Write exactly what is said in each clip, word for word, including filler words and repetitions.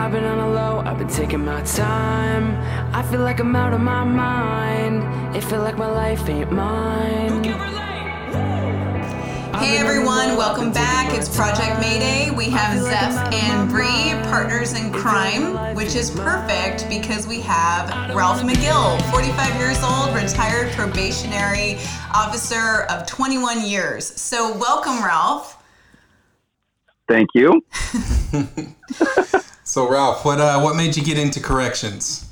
I've been on a low, I've been taking my time. I feel like I'm out of my mind. It feel like my life ain't mine. Hey everyone, welcome back. It's Project Mayday. We have Zeph and Bree, partners in crime, which is perfect because we have Ralph McGill, forty-five years old, retired probationary officer of twenty-one years. So welcome, Ralph. Thank you. So Ralph, what uh, what made you get into corrections?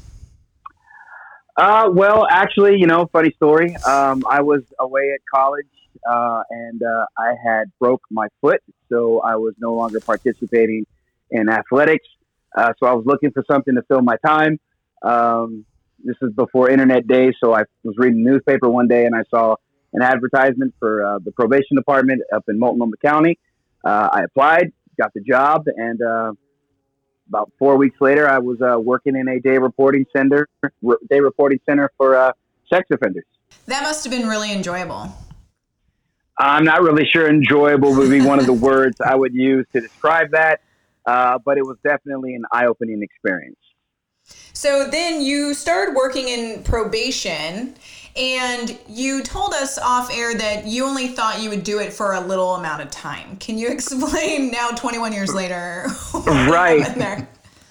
Uh, well, actually, you know, funny story. Um, I was away at college uh, and uh, I had broke my foot, so I was no longer participating in athletics. Uh, so I was looking for something to fill my time. Um, this is before internet days, so I was reading the newspaper one day and I saw an advertisement for uh, the probation department up in Multnomah County. Uh, I applied, got the job, and uh, about four weeks later, I was uh, working in a day reporting center, day reporting center for uh, sex offenders. That must have been really enjoyable. I'm not really sure enjoyable would be one of the words I would use to describe that, uh, but it was definitely an eye-opening experience. So then you started working in probation, and you told us off air that you only thought you would do it for a little amount of time. Can you explain now, twenty-one years later? Right.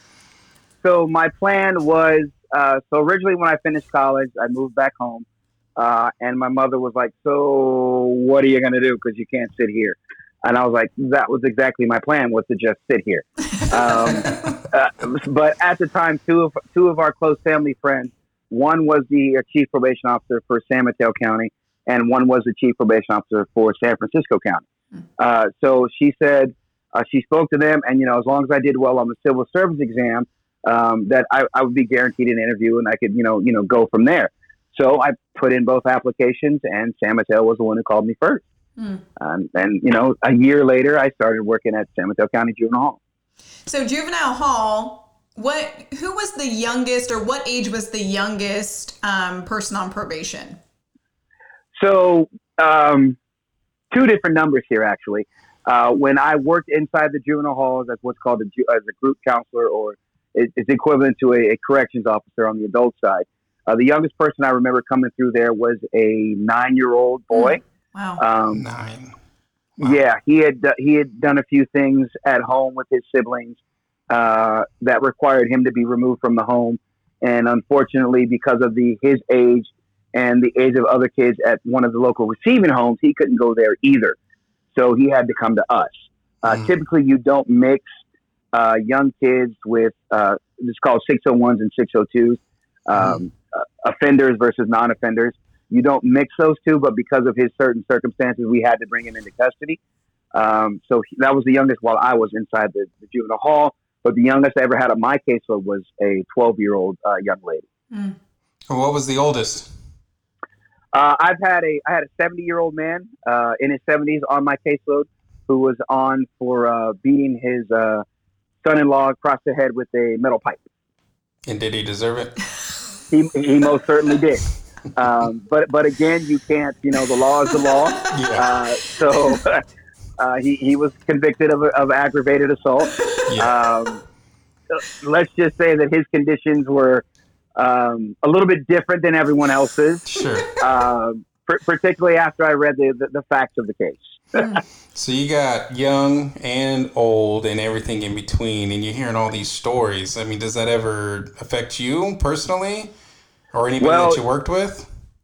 So my plan was, uh, so originally when I finished college, I moved back home, uh, and my mother was like, so what are you going to do? Because you can't sit here. And I was like, that was exactly my plan, was to just sit here. Um, uh, but at the time, two of two of our close family friends, one was the uh, chief probation officer for San Mateo County, and one was the chief probation officer for San Francisco County. Uh, so she said, uh, she spoke to them, and, you know, as long as I did well on the civil service exam, um, that I, I would be guaranteed an interview and I could, you know, you know, go from there. So I put in both applications, and San Mateo was the one who called me first. Mm. Um, and, you know, a year later, I started working at San Mateo County Juvenile Hall. So Juvenile Hall, what, who was the youngest, or what age was the youngest um, person on probation? So um, two different numbers here, actually. Uh, when I worked inside the juvenile halls as what's called a, as a group counselor, or it, it's equivalent to a, a corrections officer on the adult side, uh, the youngest person I remember coming through there was a nine-year-old boy. Mm. Wow. Um, Nine. Wow. Yeah, he had he had done a few things at home with his siblings uh, that required him to be removed from the home, and unfortunately, because of the his age and the age of other kids at one of the local receiving homes, he couldn't go there either. So he had to come to us. Uh, mm. Typically, you don't mix uh, young kids with uh, it's called six oh ones and six oh twos, um, mm. uh, offenders versus non-offenders. You don't mix those two, but because of his certain circumstances, we had to bring him into custody. Um, so he, that was the youngest while I was inside the, the juvenile hall. But the youngest I ever had on my caseload was a twelve-year-old uh, young lady. Mm. What was the oldest? Uh, I've had a I had a seventy-year-old man uh, in his seventies on my caseload who was on for uh, beating his uh, son-in-law across the head with a metal pipe. And did he deserve it? He he most certainly did. Um, but but again, you can't, you know, the law is the law. Yeah. Uh, so uh, he, he was convicted of, of aggravated assault. Yeah. Um, let's just say that his conditions were um, a little bit different than everyone else's. Sure. Uh, p- particularly after I read the, the, the facts of the case. So you got young and old and everything in between, and you're hearing all these stories. I mean, does that ever affect you personally? Or anybody well, that you worked with?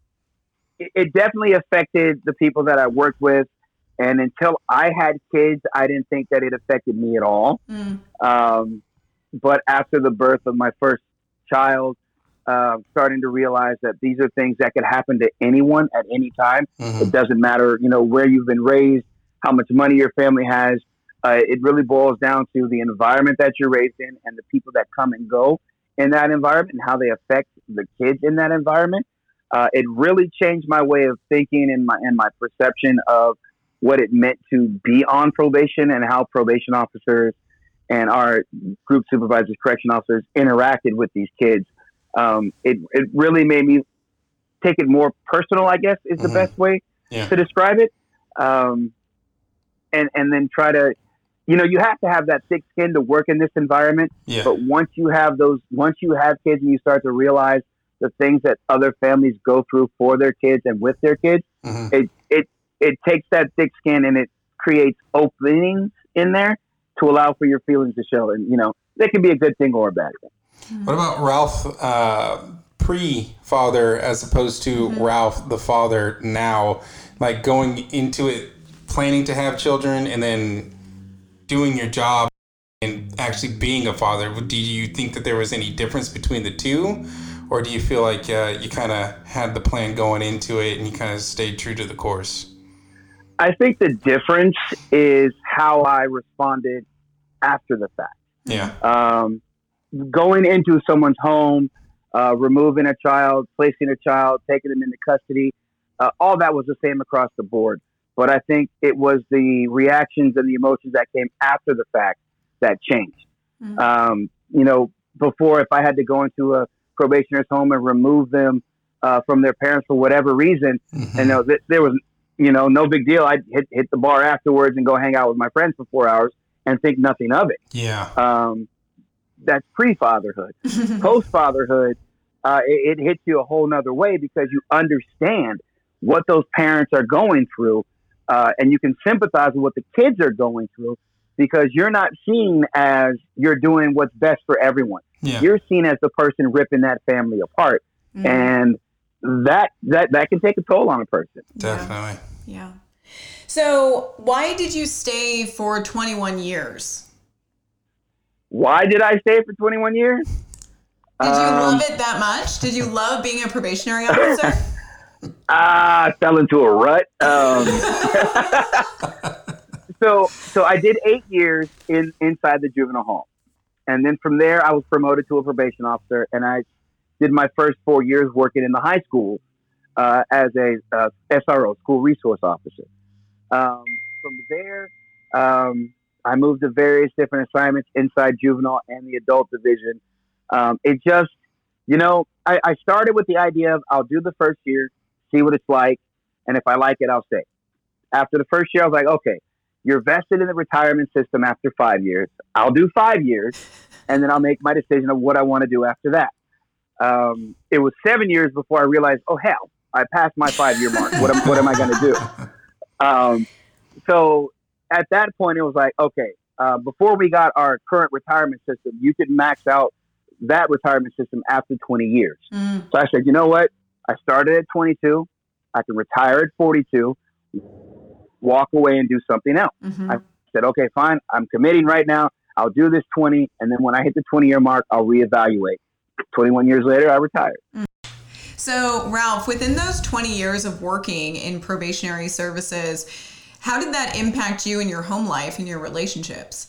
It definitely affected the people that I worked with. And until I had kids, I didn't think that it affected me at all. Mm. Um, but after the birth of my first child, uh, starting to realize that these are things that could happen to anyone at any time. Mm-hmm. It doesn't matter, you know, where you've been raised, how much money your family has. Uh, it really boils down to the environment that you're raised in and the people that come and go in that environment and how they affect the kids in that environment. Uh, it really changed my way of thinking and my and my perception of what it meant to be on probation and how probation officers and our group supervisors, correction officers interacted with these kids. Um, it it really made me take it more personal, I guess, is the mm-hmm. best way yeah. to describe it. Um, and and then try to you know, you have to have that thick skin to work in this environment. Yeah. But once you have those, once you have kids and you start to realize the things that other families go through for their kids and with their kids, mm-hmm. it, it, it takes that thick skin and it creates openings in there to allow for your feelings to show. And, you know, that can be a good thing or a bad thing. What about Ralph, uh, pre-father as opposed to mm-hmm. Ralph, the father now, like going into it, planning to have children and then doing your job and actually being a father? Do you think that there was any difference between the two? Or do you feel like uh, you kind of had the plan going into it and you kind of stayed true to the course? I think the difference is how I responded after the fact. Yeah. Um, going into someone's home, uh, removing a child, placing a child, taking them into custody, uh, all that was the same across the board. But I think it was the reactions and the emotions that came after the fact that changed. Mm-hmm. Um, you know, before, if I had to go into a probationer's home and remove them uh, from their parents for whatever reason, mm-hmm. and you know, th- there was, you know, no big deal. I'd hit, hit the bar afterwards and go hang out with my friends for four hours and think nothing of it. Yeah. Um, that's pre-fatherhood. Post-fatherhood, uh, it, it hits you a whole nother way because you understand what those parents are going through, uh, and you can sympathize with what the kids are going through because you're not seen as you're doing what's best for everyone. Yeah. You're seen as the person ripping that family apart. Mm. And that, that, that can take a toll on a person. Definitely. Yeah. So why did you stay for twenty-one years? Why did I stay for twenty-one years? Did you um, love it that much? Did you love being a probationary officer? I fell into a rut. Um, so, so I did eight years in inside the juvenile hall. And then from there, I was promoted to a probation officer, and I did my first four years working in the high school uh, as a uh, S R O, school resource officer. Um, from there, um, I moved to various different assignments inside juvenile and the adult division. Um, it just, you know, I, I started with the idea of I'll do the first year, see what it's like, and if I like it, I'll stay. After the first year, I was like, okay, you're vested in the retirement system after five years. I'll do five years, and then I'll make my decision of what I want to do after that. Um, it was seven years before I realized, oh, hell, I passed my five-year mark. What am, what am I going to do? Um, so at that point, it was like, okay, uh, before we got our current retirement system, you could max out that retirement system after twenty years. Mm. So I said, you know what? I started at twenty-two. I can retire at forty-two, walk away and do something else. Mm-hmm. I said, okay, fine. I'm committing right now. I'll do this twenty. And then when I hit the twenty-year mark, I'll reevaluate. twenty-one years later, I retired. Mm. So, Ralph, within those twenty years of working in probationary services, how did that impact you in your home life and your relationships?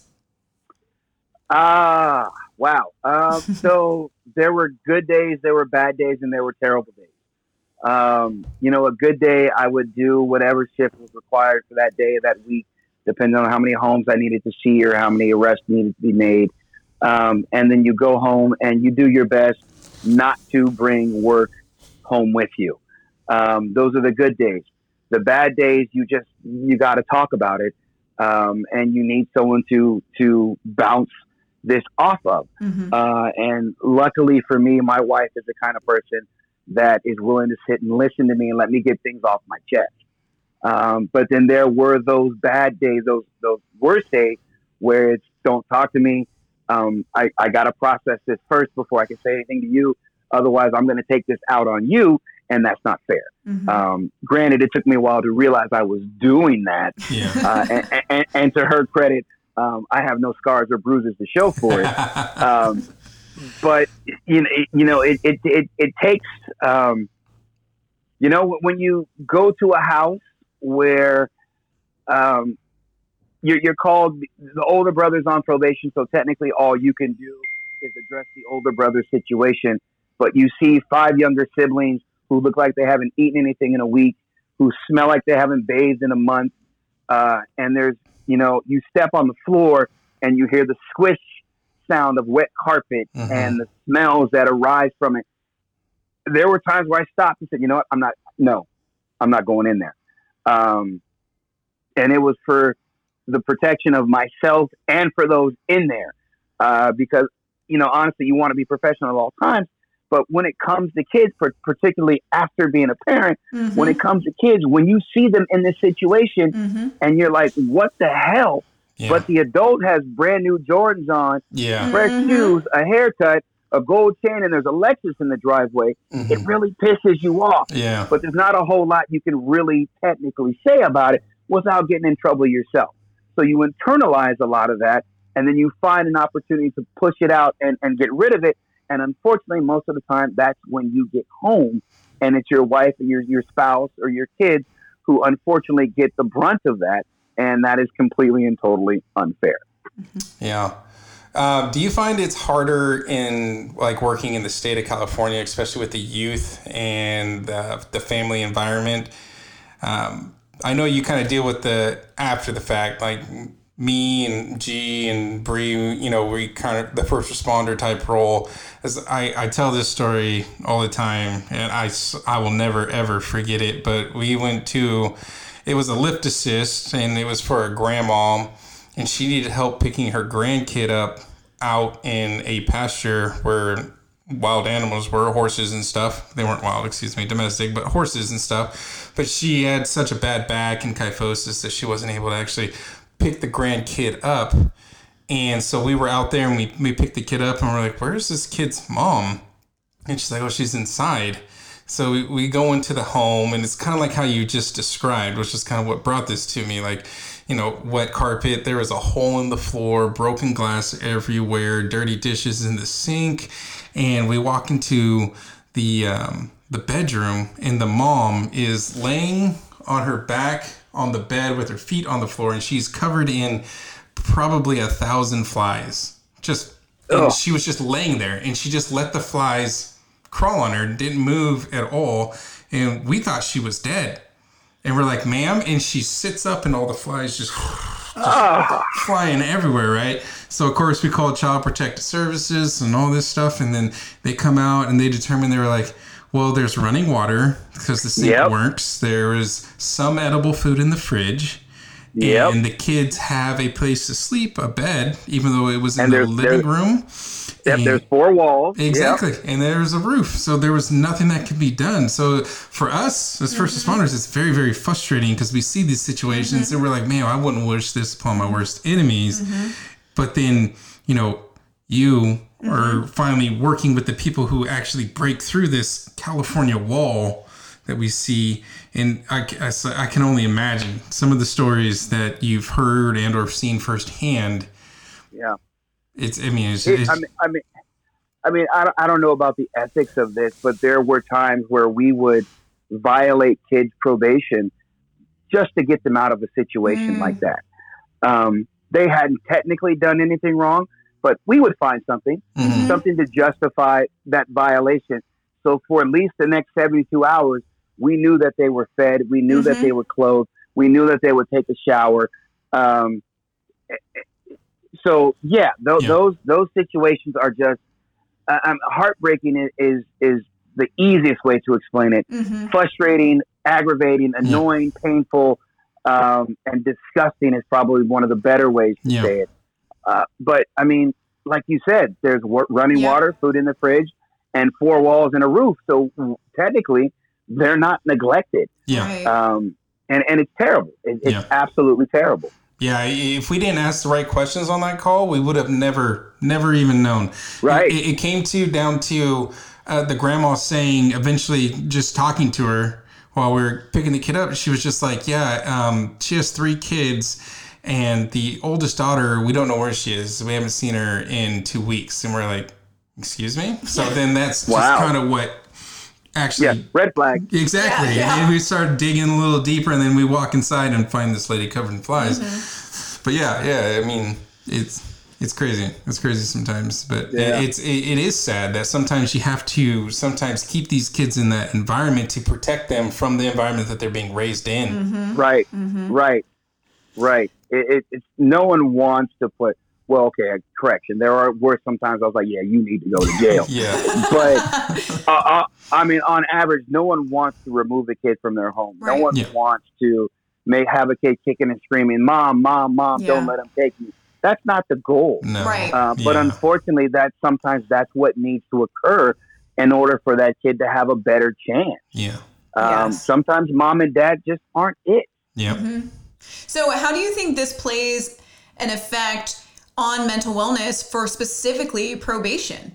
Ah, uh, wow. Um, so there were good days, there were bad days, and there were terrible days. Um, you know, a good day, I would do whatever shift was required for that day or that week, depending on how many homes I needed to see or how many arrests needed to be made. Um, and then you go home and you do your best not to bring work home with you. Um, those are the good days. The bad days, you just, you got to talk about it. Um, and you need someone to, to bounce this off of. Mm-hmm. Uh, and luckily for me, my wife is the kind of person that is willing to sit and listen to me and let me get things off my chest. Um, but then there were those bad days, those, those worst days where it's don't talk to me. Um, I, I got to process this first before I can say anything to you. Otherwise, I'm going to take this out on you, and that's not fair. Mm-hmm. Um, granted, it took me a while to realize I was doing that. Yeah. Uh, and, and, and to her credit, um, I have no scars or bruises to show for it. um, but, you know, it, you know, it, it, it, it takes, um, you know, when you go to a house where um, you're, you're called, the older brother's on probation, so technically all you can do is address the older brother situation. But you see five younger siblings who look like they haven't eaten anything in a week, who smell like they haven't bathed in a month. Uh, and there's, you know, you step on the floor and you hear the squish sound of wet carpet mm-hmm. and the smells that arise from it. There were times where I stopped and said, you know what, I'm not, no, I'm not going in there. Um, and it was for the protection of myself and for those in there. Uh, because, you know, honestly, you want to be professional at all times. But when it comes to kids, particularly after being a parent, mm-hmm. when it comes to kids, when you see them in this situation mm-hmm. and you're like, what the hell? Yeah. But the adult has brand new Jordans on, yeah. fresh mm-hmm. shoes, a haircut, a gold chain, and there's a Lexus in the driveway. Mm-hmm. It really pisses you off. Yeah. But there's not a whole lot you can really technically say about it without getting in trouble yourself. So you internalize a lot of that, and then you find an opportunity to push it out and, and get rid of it. And unfortunately, most of the time, that's when you get home and it's your wife or your, your spouse or your kids who unfortunately get the brunt of that. And that is completely and totally unfair. Yeah. Uh, do you find it's harder in like working in the state of California, especially with the youth and the, the family environment? Um, I know you kind of deal with the after the fact, like me and G and Bree, you know, we kind of the first responder type role. As I, I tell this story all the time, and I, I will never, ever forget it. But we went to, it was a lift assist, and it was for a grandma, and she needed help picking her grandkid up out in a pasture where wild animals were, horses and stuff. They weren't wild, excuse me, domestic, but horses and stuff. But she had such a bad back and kyphosis that she wasn't able to actually pick the grandkid up. And so we were out there and we, we picked the kid up and we're like, where's this kid's mom? And she's like, oh, she's inside. So we, we go into the home, and it's kind of like how you just described, which is kind of what brought this to me. Like, you know, wet carpet, there was a hole in the floor, broken glass everywhere, dirty dishes in the sink. And we walk into the um, the bedroom, and the mom is laying on her back on the bed with her feet on the floor, and she's covered in probably a thousand flies. Just, and she was just laying there, and she just let the flies crawl on her, didn't move at all, and we thought she was dead. And we're like, ma'am, and she sits up, and all the flies just, just oh. flying everywhere, right? So of course we called Child Protective Services and all this stuff, and then they come out and they determined, they were like, well, there's running water because the sink yep. works. There is some edible food in the fridge. Yep. And the kids have a place to sleep, a bed, even though it was in the living room. Yep, there's four walls. Exactly. Yep. And there's a roof. So there was nothing that could be done. So for us as first mm-hmm. responders, it's very, very frustrating because we see these situations mm-hmm. and we're like, man, I wouldn't wish this upon my worst enemies. Mm-hmm. But then, you know, you mm-hmm. are finally working with the people who actually break through this California wall that we see. And I, I, I can only imagine some of the stories that you've heard and or seen firsthand. Yeah. It's, I mean, it's, it, it's I mean, I mean, I mean, I don't, I don't know about the ethics of this, but there were times where we would violate kids' probation just to get them out of a situation mm. like that. Um, they hadn't technically done anything wrong, but we would find something, mm-hmm. something to justify that violation. So for at least the next seventy-two hours, we knew that they were fed. We knew mm-hmm. that they were clothed. We knew that they would take a shower. Um, so yeah, th- yeah, those those situations are just uh, um, heartbreaking. Is, is is the easiest way to explain it. Mm-hmm. Frustrating, aggravating, annoying, yeah. painful, um, and disgusting is probably one of the better ways to yeah. say it. Uh, but I mean, like you said, there's w- running yeah. water, food in the fridge, and four walls and a roof. So technically, they're not neglected. Yeah. Um, and, and it's terrible. It, it's yeah. absolutely terrible. Yeah. If we didn't ask the right questions on that call, we would have never, never even known. Right. It, it came to down to uh, the grandma saying, eventually just talking to her while we were picking the kid up, she was just like, yeah, um, she has three kids. And the oldest daughter, we don't know where she is. We haven't seen her in two weeks. And we're like, excuse me? So then that's wow. just kind of what actually... Yeah, red flag. Exactly. Yeah, yeah. And we started digging a little deeper, and then we walk inside and find this lady covered in flies. Mm-hmm. But yeah, yeah, I mean, it's it's crazy. It's crazy sometimes. But yeah. it, it's, it, it is sad that sometimes you have to sometimes keep these kids in that environment to protect them from the environment that they're being raised in. Mm-hmm. Right, mm-hmm. right, right. It, it, it's no one wants to put, well, okay, correction. There are worse sometimes I was like, yeah, you need to go to jail. yeah. But, uh, uh, I mean, on average, no one wants to remove the kid from their home. Right. No one yeah. wants to may have a kid kicking and screaming, "Mom, mom, mom, Yeah. don't let him take me." That's not the goal. No. Right. Uh, but Yeah. unfortunately, that sometimes that's what needs to occur in order for that kid to have a better chance. Yeah. Um, Yes. Sometimes mom and dad just aren't it. Yep. So, how do you think this plays an effect on mental wellness for specifically probation?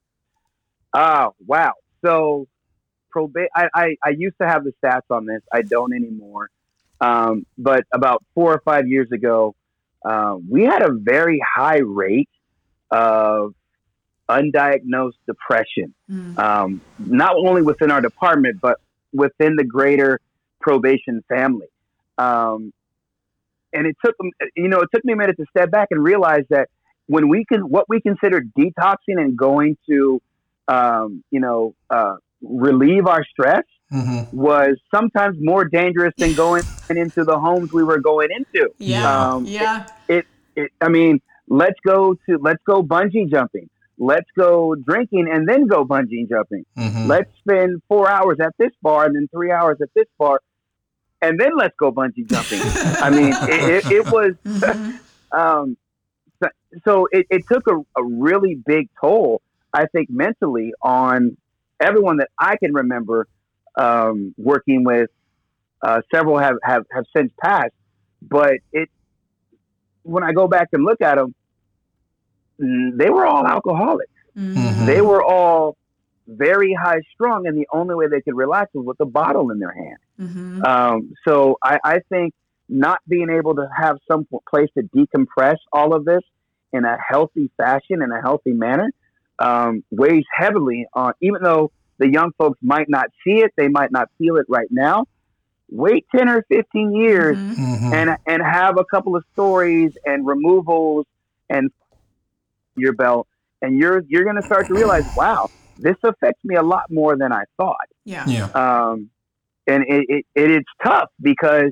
Oh, wow. So proba- I, I, I used to have the stats on this. I don't anymore. Um, but about four or five years ago, uh, we had a very high rate of undiagnosed depression, Mm. um, not only within our department, but within the greater probation family. Um, and it took, you know, it took me a minute to step back and realize that when we can, what we consider detoxing and going to, um, you know, uh, relieve our stress Mm-hmm. was sometimes more dangerous than going into the homes we were going into. Yeah. Um, Yeah. It, it, I mean, let's go to, let's go bungee jumping. Let's go drinking and then go bungee jumping. Mm-hmm. Let's spend four hours at this bar and then three hours at this bar. And then let's go bungee jumping. I mean, it, it, it was, Mhm. um, so, so it, it took a, a really big toll, I think, mentally on everyone that I can remember um, working with. Uh, several have, have, have since passed, but it, when I go back and look at them, they were all alcoholics. Mhm. They were all very high strung, and the only way they could relax was with a bottle in their hand. Mhm. Um, so I, I think not being able to have some place to decompress all of this in a healthy fashion, in a healthy manner, um, weighs heavily on, even though the young folks might not see it, they might not feel it right now. Wait ten or fifteen years Mhm. Mm-hmm. and, and have a couple of stories and removals and your belt. And you're, you're going to start to realize, wow, this affects me a lot more than I thought. Yeah. Yeah. Um, and it, it, it is tough because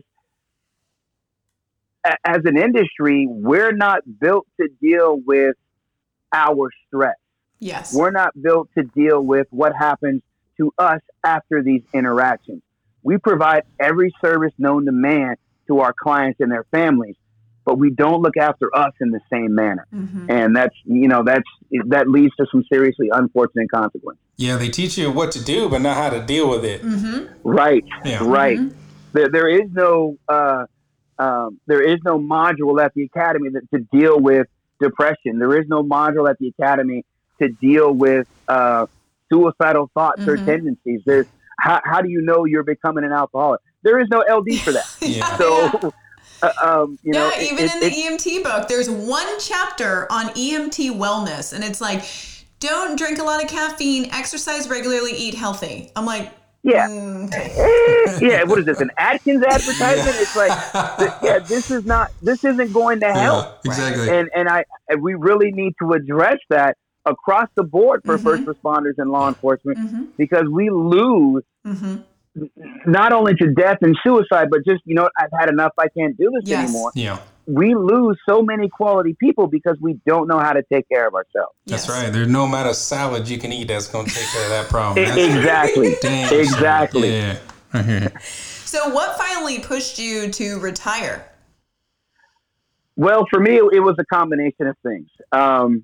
a, as an industry, we're not built to deal with our stress. Yes. We're not built to deal with what happens to us after these interactions. We provide every service known to man to our clients and their families, but we don't look after us in the same manner. Mhm. And that's, you know, that's, that leads to some seriously unfortunate consequences. Yeah. They teach you what to do, but not how to deal with it. Mhm. Right. Yeah. Right. Mhm. There, there is no, uh, um, there is no module at the academy that, to deal with depression. There is no module at the academy to deal with uh, suicidal thoughts or Mhm. tendencies. There's how, how do you know you're becoming an alcoholic? There is no L D for that. Yeah. So, uh, um, you know, yeah, it- even it- in the it- E M T book, there's one chapter on E M T wellness, and it's like, don't drink a lot of caffeine, exercise regularly, eat healthy. I'm like, yeah, mm, okay. Eh, yeah. What is this? An Atkins advertisement? It's like, th- yeah, this is not. This isn't going to help. Yeah, exactly. And and I and we really need to address that across the board for Mhm. first responders and law enforcement Mhm. because we lose Mhm. not only to death and suicide, but just, you know, I've had enough. I can't do this Yes. anymore. Yeah. We lose so many quality people because we don't know how to take care of ourselves. That's Yes. right. There's no amount of salad you can eat that's going to take care of that problem. E- That's exactly. damn Exactly. straight. Yeah. I hear you. So, what finally pushed you to retire? Well, for me, it was a combination of things. Um,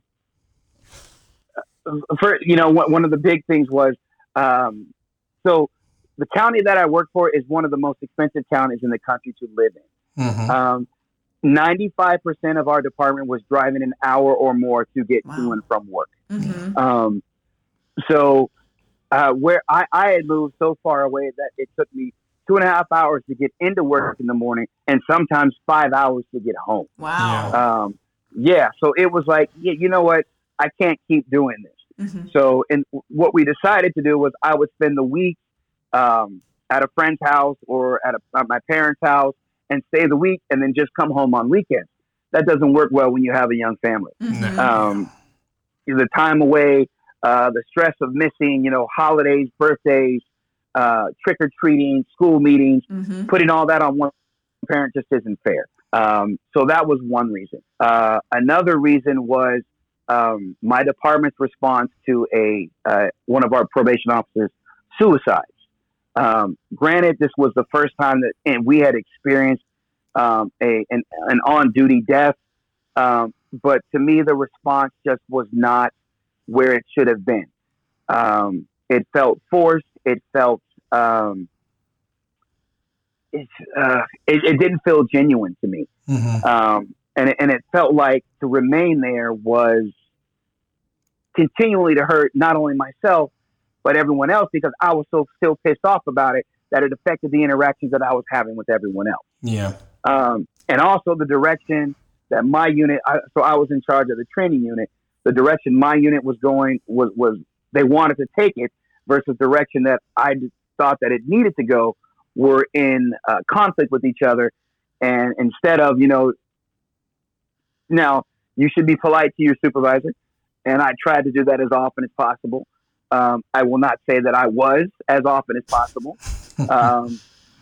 for you know, one one of the big things was um, so the county that I work for is one of the most expensive counties in the country to live in. Mm-hmm. Um, ninety-five percent of our department was driving an hour or more to get Wow. to and from work. Mhm. Um, so uh, where I, I had moved so far away that it took me two and a half hours to get into work in the morning and sometimes five hours to get home. Wow. Um, yeah. So it was like, yeah, you know what? I can't keep doing this. Mhm. So, and what we decided to do was I would spend the week um, at a friend's house or at, a, at my parents' house and stay the week and then just come home on weekends. That doesn't work well when you have a young family. Mhm. Um, the time away, uh, the stress of missing, you know, holidays, birthdays, uh, trick-or-treating, school meetings, Mhm. putting all that on one parent just isn't fair. Um, so that was one reason. Uh, another reason was um, my department's response to a uh, one of our probation officers' suicides. Um, granted, this was the first time that and we had experienced um, a an, an on-duty death, um, but to me, the response just was not where it should have been. Um, it felt forced. It felt um, it, uh, it, it didn't feel genuine to me, Mm-hmm. um, and it, and it felt like to remain there was continually to hurt not only myself but everyone else, because I was so still pissed off about it that it affected the interactions that I was having with everyone else. Yeah. Um, and also the direction that my unit, I, so I was in charge of the training unit. The direction my unit was going was, was they wanted to take it versus direction that I thought that it needed to go were in uh, conflict with each other. And instead of, you know, now you should be polite to your supervisor. And I tried to do that as often as possible. Um, I will not say that I was as often as possible. Um,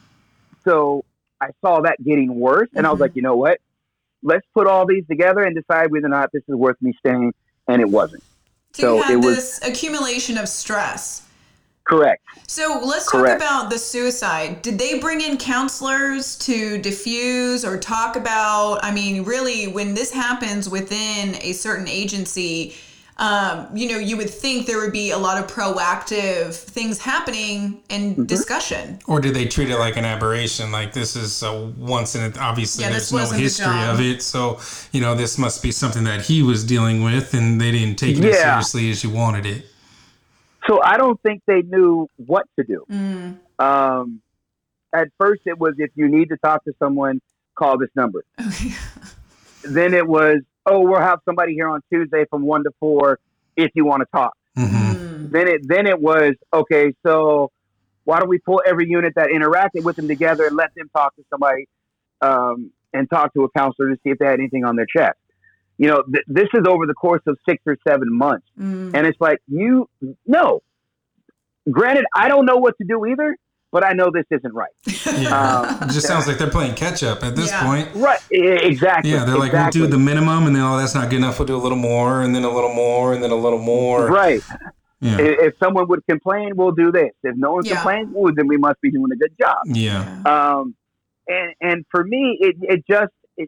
so I saw that getting worse, and mm-hmm. I was like, you know what? Let's put all these together and decide whether or not this is worth me staying. And it wasn't. So, so you had it was this accumulation of stress. Correct. So let's Correct. talk about the suicide. Did they bring in counselors to diffuse or talk about? I mean, really, when this happens within a certain agency, Um, you know, you would think there would be a lot of proactive things happening and mm-hmm. discussion. Or did they treat it like an aberration? Like this is a once in a, obviously Yeah, there's this no wasn't the history job. of it. So, you know, this must be something that he was dealing with and they didn't take it Yeah. as seriously as you wanted it. So I don't think they knew what to do. Mm. Um, at first it was, if you need to talk to someone, call this number. Okay. Then it was, oh, we'll have somebody here on Tuesday from one to four if you want to talk. Mm-hmm. Mm. Then it then it was, okay, so why don't we pull every unit that interacted with them together and let them talk to somebody um, and talk to a counselor to see if they had anything on their chest. You know, th- this is over the course of six or seven months. Mm. And it's like, you, no. Granted, I don't know what to do either, but I know this isn't right. Yeah. Um, It just sounds like they're playing catch up at this Yeah. point. Right. e- Exactly. Yeah, they're like, exactly. we'll do the minimum, and then, oh, that's not good enough. We'll do a little more, and then a little more, and then a little more. Right. Yeah. If, if someone would complain, we'll do this. If no one Yeah. complains, well, then we must be doing a good job. Yeah. Um, and and for me, it it just it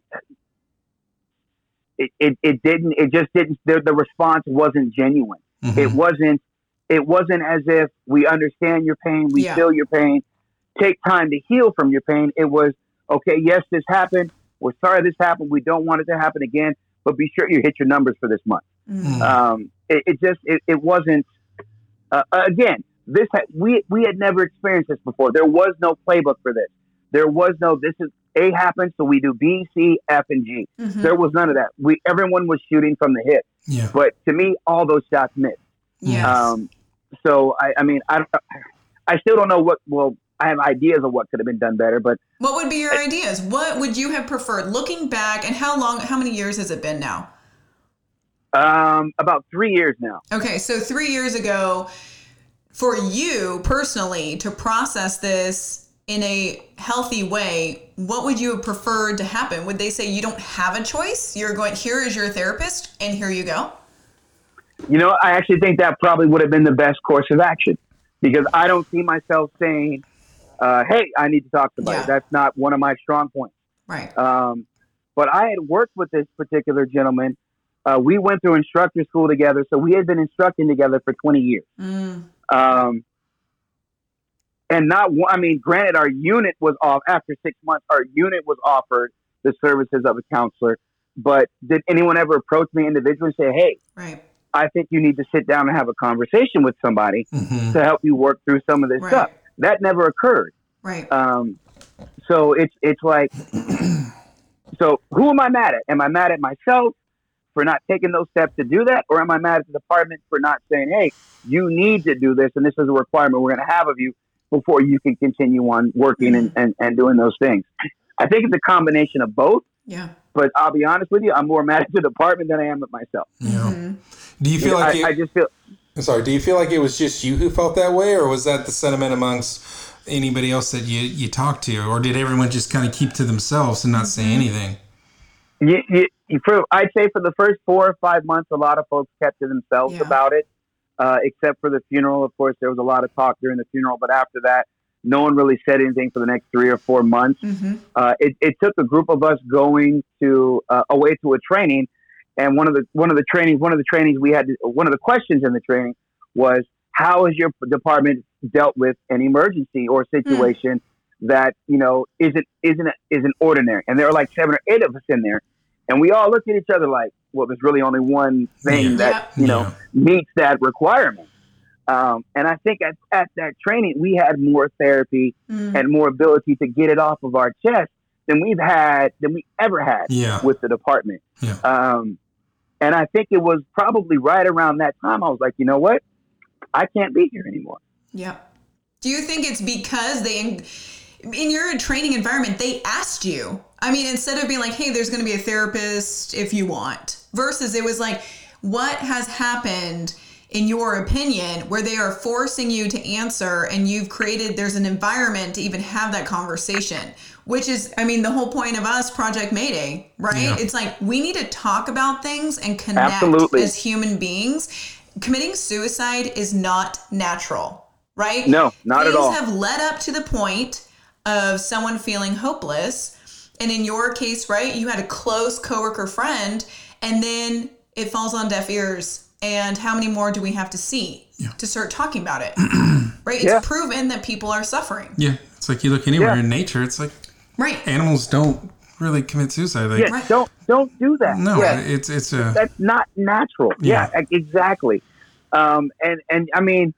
it, it, it didn't it just didn't the, the response wasn't genuine. Mm-hmm. It wasn't it wasn't as if we understand your pain, we Yeah. feel your pain, take time to heal from your pain. It was, okay, yes, this happened. We're sorry this happened. We don't want it to happen again, but be sure you hit your numbers for this month. Mm. Um, it, it just it, it wasn't. Uh, again, this ha- we we had never experienced this before. There was no playbook for this. There was no, this is A happens, so we do B, C, F, and G. Mhm. There was none of that. We everyone was shooting from the hip, Yeah. but to me, all those shots missed. Yes. Um, so I, I mean, I I still don't know what. Well, I have ideas of what could have been done better, but What would be your ideas? What would you have preferred looking back, and how long, how many years has it been now? um, about three years now. Okay, so three years ago, for you personally to process this in a healthy way, what would you have preferred to happen? Would they say you don't have a choice? You're going, here is your therapist, and here you go? You know, I actually think that probably would have been the best course of action, because I don't see myself saying, uh, hey, I need to talk to somebody. Yeah. That's not one of my strong points. Right. Um, but I had worked with this particular gentleman. Uh, we went through instructor school together, so we had been instructing together for twenty years. Mm. Um, and not one, I mean, granted, our unit was off after six months. Our unit was offered the services of a counselor. But did anyone ever approach me individually and say, hey, Right. I think you need to sit down and have a conversation with somebody Mm-hmm. to help you work through some of this Right. stuff? That never occurred. Right. Um, so it's it's like, so who am I mad at? Am I mad at myself for not taking those steps to do that? Or am I mad at the department for not saying, hey, you need to do this, and this is a requirement we're going to have of you before you can continue on working and, and, and doing those things? I think it's a combination of both, Yeah. but I'll be honest with you, I'm more mad at the department than I am at myself. Yeah. Mm-hmm. Do you feel You know, like I, it, I just feel... I'm sorry, do you feel like it was just you who felt that way, or was that the sentiment amongst anybody else that you, you talked to, or did everyone just kind of keep to themselves and not say anything? You, you, you, for, I'd say for the first four or five months, a lot of folks kept to themselves Yeah. about it, uh, except for the funeral. Of course, there was a lot of talk during the funeral, but after that, No one really said anything for the next three or four months. Mm-hmm. Uh, it, it took a group of us going to uh, away to a training, and one of the one of the trainings one of the trainings we had to, one of the questions in the training was, how has your department dealt with an emergency or situation mm. that you know isn't isn't isn't ordinary? And there were like seven or eight of us in there, and we all looked at each other like, well, there's really only one thing yeah. that yeah. you know yeah. meets that requirement. Um, and I think at, at that training, we had more therapy Mm. and more ability to get it off of our chest than we've had, than we ever had Yeah. with the department. Yeah. Um, and I think it was probably right around that time I was like, you know what? I can't be here anymore. Yeah. Do you think it's because they, in your training environment, they asked you? I mean, instead of being like, hey, there's going to be a therapist if you want, versus it was like, what has happened in your opinion, where they are forcing you to answer, and you've created, there's an environment to even have that conversation, which is, I mean, the whole point of us, Project Mayday, right? Yeah. It's like, we need to talk about things and connect Absolutely. as human beings. Committing suicide is not natural, right? No, not things at all. Things have led up to the point of someone feeling hopeless. And in your case, right, you had a close coworker friend, and then it falls on deaf ears. And how many more do we have to see Yeah. to start talking about it? Right? It's Yeah. proven that people are suffering. Yeah, it's like you look anywhere Yeah. in nature, it's like Right. animals don't really commit suicide. Like, Yeah, Right. don't don't do that. No, Yeah. it's it's a That's not natural. Yeah. Yeah, e- exactly. Um, and and I mean,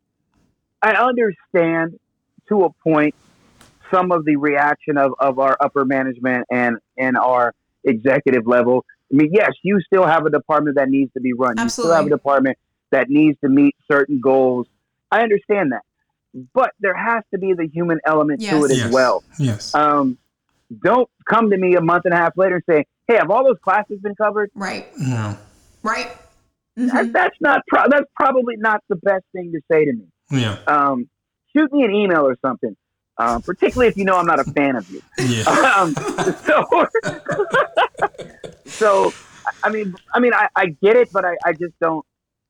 I understand to a point some of the reaction of, of our upper management and and our executive level. I mean, yes, you still have a department that needs to be run. You still have a Absolutely. department that needs to meet certain goals. I understand that, but there has to be the human element to Yes. it as yes. well. Yes. Um, don't come to me a month and a half later and say, "Hey, have all those classes been covered?" Right. no. Right. That, Mhm. that's not. Pro- that's probably not the best thing to say to me. Yeah. Um, shoot me an email or something, um, particularly if you know I'm not a fan of you. Yeah. Um, so, so, I mean, I mean, I, I get it, but I, I just don't.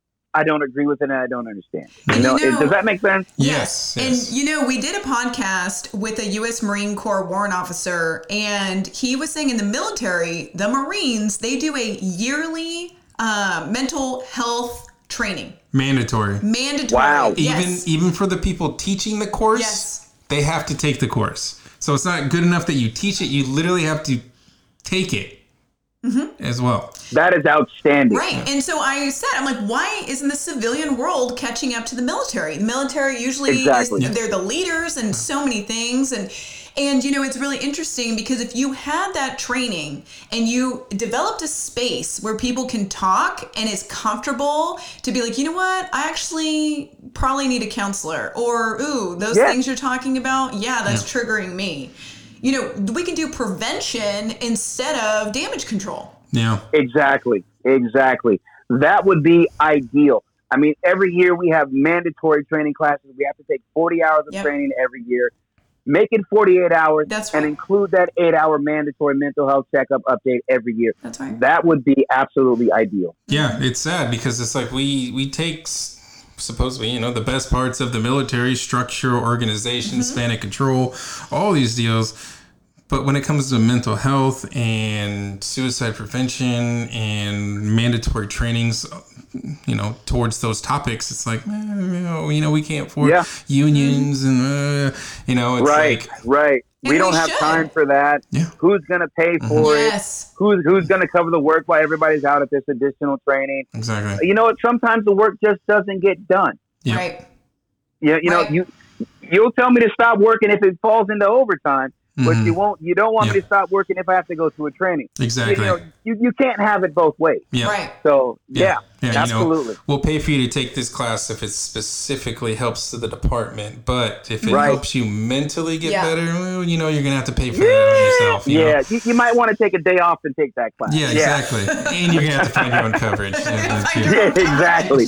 I don't agree with it, and I don't understand. And You know, you know- it- does that make sense? Yes. yes. And, you know, we did a podcast with a U S Marine Corps warrant officer, and he was saying in the military, the Marines, they do a yearly uh, mental health training. Mandatory. Mandatory. Wow. Yes. Even even for the people teaching the course, Yes. they have to take the course. So it's not good enough that you teach it, you literally have to take it Mm-hmm. as well. That is outstanding. Right. And so I said, I'm like, why isn't the civilian world catching up to the military? The military usually Exactly. is, they're the leaders and so many things. And, and, you know, it's really interesting because if you had that training and you developed a space where people can talk and it's comfortable to be like, you know what, I actually probably need a counselor, or, ooh, those Yeah. things you're talking about. Yeah, that's triggering me. You know, we can do prevention instead of damage control. Yeah. Exactly. Exactly. That would be ideal. I mean, every year we have mandatory training classes. We have to take forty hours of Yep. training every year. Make it forty-eight hours That's and right. include that eight-hour mandatory mental health checkup update every year. That's right. That would be absolutely ideal. Yeah, it's sad because it's like we we take s- supposedly, you know, the best parts of the military structure, organization, Mm-hmm. span of control, all these deals. But when it comes to mental health and suicide prevention and mandatory trainings, you know, towards those topics, it's like, eh, you know, you know, we can't afford Yeah. unions and, uh, you know, it's Right, like, right. And We don't we have should. time for that. Yeah. Who's going to pay for it? Yes. Who's who's going to cover the work while everybody's out at this additional training? exactly. You know what? Sometimes the work just doesn't get done. Yeah. Right. You, you know, Right. you you'll tell me to stop working if it falls into overtime, but Mhm. you won't. You don't want me Yeah. to stop working if I have to go to a training. Exactly. You know, you, you can't have it both ways. Yeah. Right. So yeah, Yeah, you know, absolutely. we'll pay for you to take this class if it specifically helps to the department, but if it Right. helps you mentally get Yeah. better, well, you know, you're gonna have to pay for that on yourself. You yeah, know? you, you might want to take a day off and take that class. Yeah, exactly. And you're gonna have to find your own coverage. Yeah, Find yeah. your Yeah, exactly,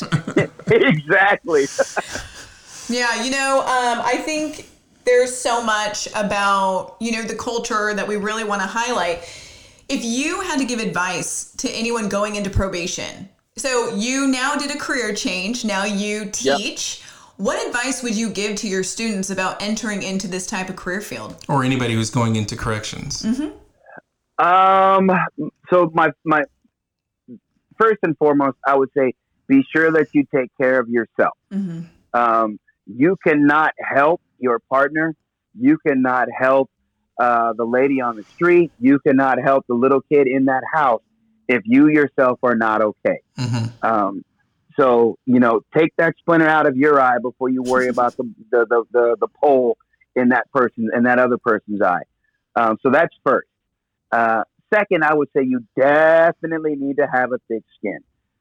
exactly. Yeah, you know, um, I think there's so much about, you know, the culture that we really want to highlight. If you had to give advice to anyone going into probation, so you now did a career change, now you teach. What advice would you give to your students about entering into this type of career field? Or anybody who's going into corrections? Mm-hmm. Um, so my, my, first and foremost, I would say, be sure that you take care of yourself. Mm-hmm. Um, you cannot help your partner. You cannot help uh, the lady on the street. You cannot help the little kid in that house if you yourself are not okay. Mm-hmm. Um, so, you know, take that splinter out of your eye before you worry about the, the, the, the, the pole in that person, in that other person's eye. Um, so that's first. Uh, second, I would say you definitely need to have a thick skin.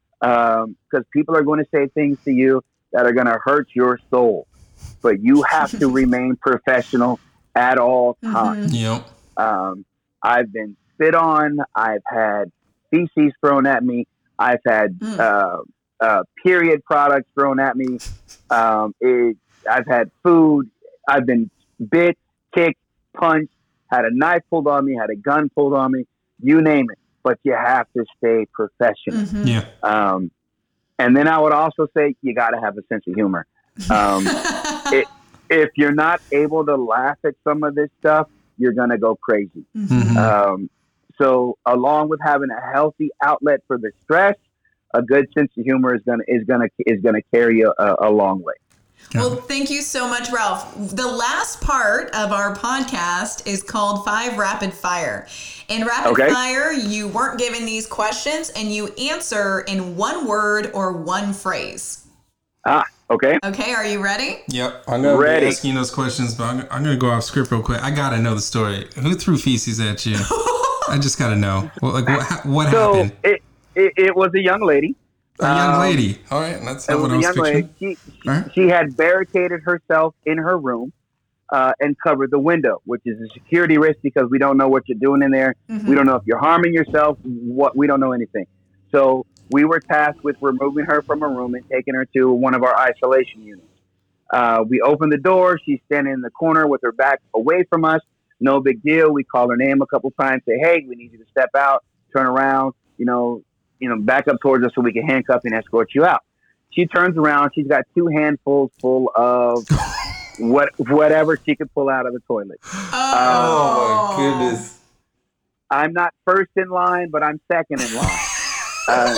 Um, because people are going to say things to you that are going to hurt your soul, but you have to remain professional at all times. Mm-hmm. Yep. Um, I've been spit on. I've had feces thrown at me. I've had Mm. uh, uh, period products thrown at me. Um, it, I've had food. I've been bit, kicked, punched, had a knife pulled on me, had a gun pulled on me, you name it. But you have to stay professional. Mm-hmm. Yeah. Um, and then I would also say you got to have a sense of humor. Um, it, if you're not able to laugh at some of this stuff, you're going to go crazy. Mm-hmm. Um, so along with having a healthy outlet for the stress, a good sense of humor is going to, is going to, is going to carry you a, a long way. Well, thank you so much, Ralph. The last part of our podcast is called Five Rapid Fire. In Rapid Okay. Fire, you weren't given these questions and you answer in one word or one phrase. Ah, okay. Okay, are you ready? Yep. I'm going to Ready. be asking those questions, but I'm, I'm going to go off script real quick. I got to know the story. Who threw feces at you? I just got to know. Well, like, what, ha- what So happened? it, it, it was a young lady. A young um, lady. All right. That's It not was what I a was young picturing. lady. She, she, All right. she had barricaded herself in her room uh, and covered the window, which is a security risk because we don't know what you're doing in there. Mm-hmm. We don't know if you're harming yourself. What we don't know anything. So we were tasked with removing her from her room and taking her to one of our isolation units. Uh, we opened the door. She's standing in the corner with her back away from us. No big deal. We call her name a couple times. Say, hey, we need you to step out, turn around. You know. you know, back up towards us so we can handcuff and escort you out. She turns around. She's got two handfuls full of what whatever she could pull out of the toilet. Oh, Oh, my goodness. I'm not first in line, but I'm second in line. Uh,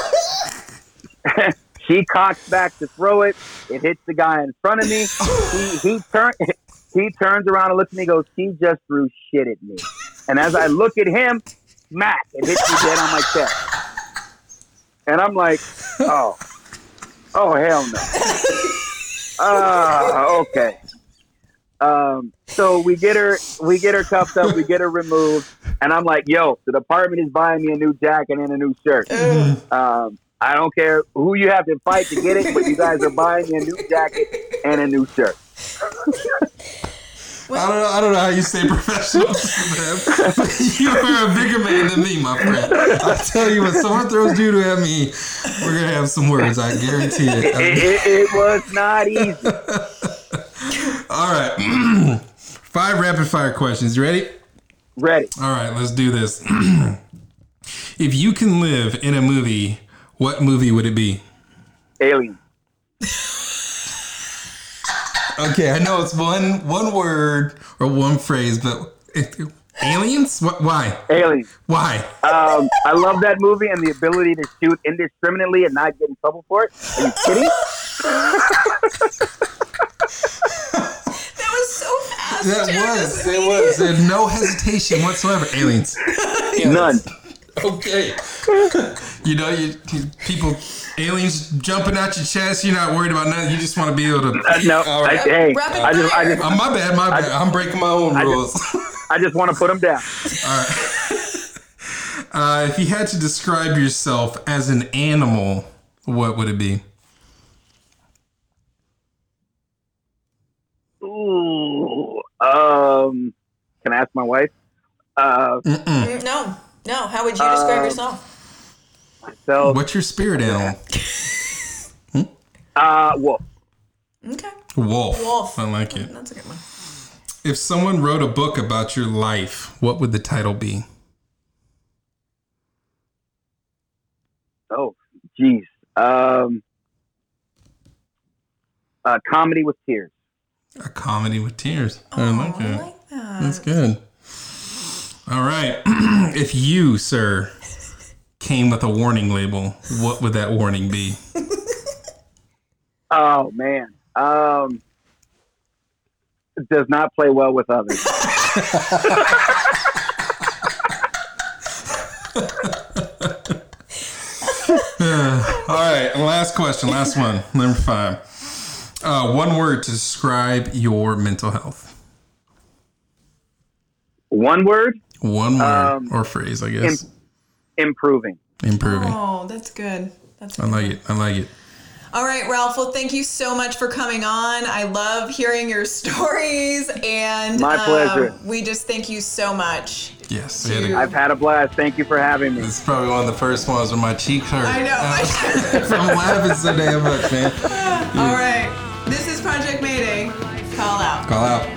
she cocks back to throw it. It hits the guy in front of me. He he, turn, he turns around and looks at me and goes, she just threw shit at me. And as I look at him, smack, it hits me dead on my chest. And I'm like, oh, oh, hell no. Ah, uh, okay. Um, so we get her, we get her cuffed up, we get her removed, and I'm like, yo, the department is buying me a new jacket and a new shirt. Um, I don't care who you have to fight to get it, but you guys are buying me a new jacket and a new shirt. I don't know. I don't know how you stay professional, man. But you are a bigger man than me, my friend. I tell you, when someone throws doo-doo at me, we're gonna have some words. I guarantee it. It, it, it was not easy. All right, five rapid fire questions. You ready? Ready? All right, let's do this. If you can live in a movie, what movie would it be? Alien. Okay, I know it's one one word or one phrase, but it, aliens? What? Why? Alien. Why? Um, I love that movie and the ability to shoot indiscriminately and not get in trouble for it. Are you kidding? that was so fast. That Jared. was. It was. There's no hesitation whatsoever. Aliens. None. Okay. You know, you, you people, aliens jumping out your chest. You're not worried about nothing. You just want to be able to. Uh, no, All right. I, hey, Rapid I just, I fire. just, Oh, my bad. My bad. I'm breaking my own I rules. I just want to put them down. All right. Uh, if you had to describe yourself as an animal, what would it be? Ooh. Um. Can I ask my wife? Uh. Mm, No, no. How would you describe Um, yourself? So. What's your spirit animal? Uh. Wolf. Okay. Wolf. Wolf. I like it. That's a good one. If someone wrote a book about your life, what would the title be? Oh. Jeez. Um. uh, comedy with tears. A comedy with tears. Oh, I like I it. like that. That's good. All right. If you, sir, came with a warning label, what would that warning be? Oh man, um, does not play well with others. All right, last question, last one, number five. Uh, one word to describe your mental health. One word? One word Um, or phrase, I guess. Im- improving. Improving. Oh, that's good. That's I good. like it. I like it. All right, Ralph. Well, thank you so much for coming on. I love hearing your stories, and My um, pleasure. we just thank you so much. Yes. We had a, I've had a blast. Thank you for having me. this is probably one of the first ones where my cheeks hurt. I know. From laughing so damn much, man. All right. This is Project Mayday. Call out. Call out.